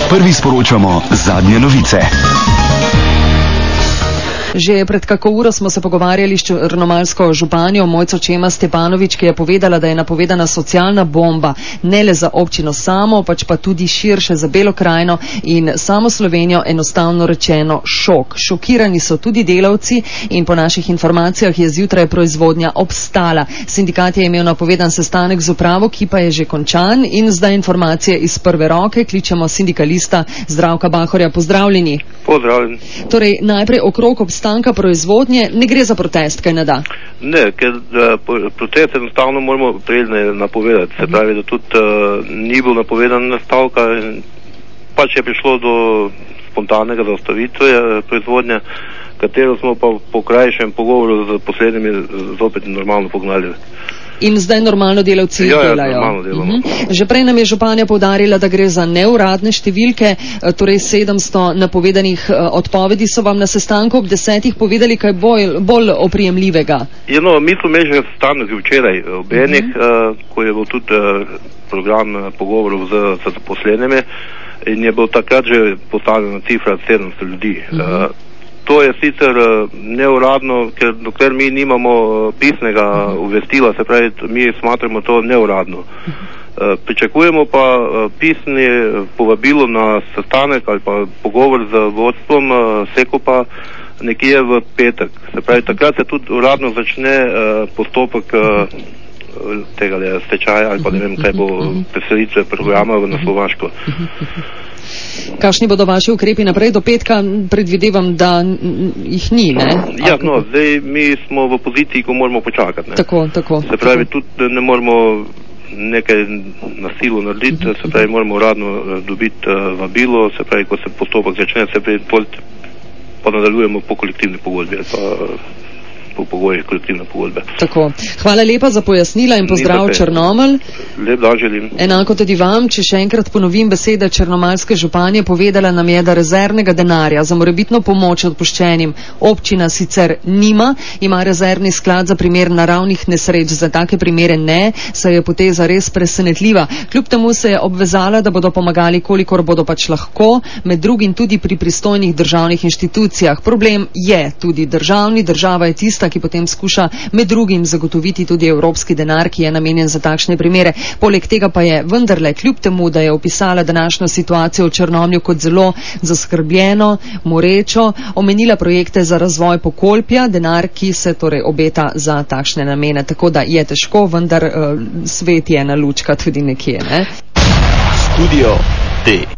Prvi sporočamo zadnje novice. Že pred kako uro smo se pogovarjali s črnomaljsko županjo Mojco Čemas Stepanovič, ki je povedala, da je napovedana socialna bomba ne le za občino samo, pač pa tudi širše za Belo krajino in samo Slovenijo, enostavno rečeno šok. Šokirani so tudi delavci in po naših informacijah je zjutraj proizvodnja obstala. Sindikat je imel napovedan sestanek z upravo, ki pa je že končan in zdaj informacije iz prve roke. Kličemo sindikalista Zdravka Bahorja. Pozdravljeni. Pozdravljen. Torej, najprej okrog obstanka proizvodnje, ne gre za protest, kaj ne da? Ne, ker protest enostavno moramo predne napovedati. Se pravi, da tudi ni bil napovedan stavka, pač je prišlo do spontanega zaustavitve proizvodnje, katero smo pa po krajšem pogovoru z poslednjimi zopet normalno pognali. In zdaj normalno delavci delajo. Normalno delamo. Že prej nam je županja poudarila, da gre za neuradne številke, torej 700 napovedanih odpovedi. So vam na sestanku ob 10 povedali kaj bolj oprijemljivega? Mi smo imeli že sestanek včeraj ob enih, ko je bil tudi program pogovorov z zaposlenimi in je bil takrat že postavljena cifra 700 ljudi. To je sicer neuradno, ker dokler mi nimamo pisnega uvestila, se pravi, mi smatramo to neuradno. Pričakujemo pa pisni povabilo na sestanek ali pa pogovor z vodstvom Sekopa nekje v petek. Se pravi, takrat se tudi uradno začne postopek tega stečaja ali pa ne vem, kaj bo preselitve programa na Slovaško. Kakšni bodo vaši ukrepi naprej do petka? Predvidevam, da jih ni, ne? Ja, zdaj mi smo v poziciji, ko moramo počakati, ne? Tako. Se pravi, tudi ne moramo nekaj na silo narediti, se pravi, moramo uradno dobiti vabilo, se pravi, ko se postopek začne, se pravi, pa nadaljujemo po kolektivni pogodbi ali pa po pogojih kolektivne pogodbe. Tako. Hvala lepa za pojasnila in pozdrav Črnomelj. Lep dan želim. Enako tudi vam, če še enkrat ponovim besede črnomaljske županje, povedala nam je, da rezervnega denarja za morebitno pomoč odpuščenim občina sicer nima, ima rezervni sklad za primer naravnih nesreč, za take primere ne, saj je poteza res presenetljiva. Kljub temu se je obvezala, da bodo pomagali, kolikor bodo pač lahko, med drugim tudi pri pristojnih državnih inštitucijah. Problem je tudi država je tista, ki potem skuša med drugim zagotoviti tudi evropski denar, ki je namenjen za takšne primere. Poleg tega pa je vendarle, kljub temu, da je opisala današnjo situacijo v Črnomlju kot zelo zaskrbljeno, morečo, omenila projekte za razvoj Pokolpja, denar, ki se torej obeta za takšne namene. Tako da je težko, vendar svet je ena lučka tudi nekje, ne? Studio D.